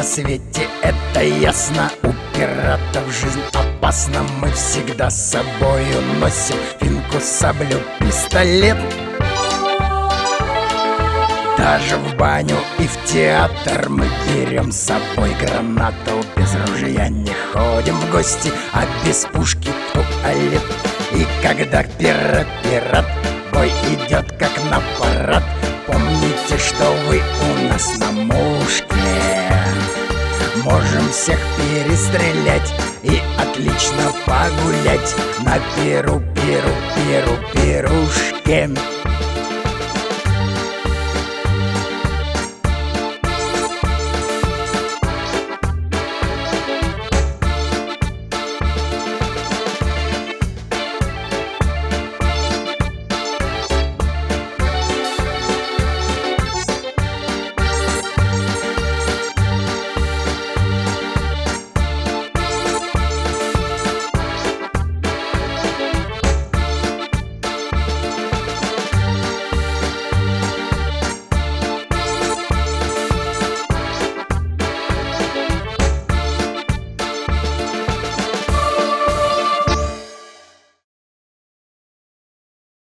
свете, это ясно. У пиратов жизнь опасна. Мы всегда с собою носим финку, саблю, пистолет. Даже в баню и в театр мы берем с собой гранату. Без ружья не ходим в гости, а без пушки туалет. И когда пират, бой идет как на парад. Помните, что вы у нас на мушке. Можем всех перестрелять и отлично погулять на пирушке.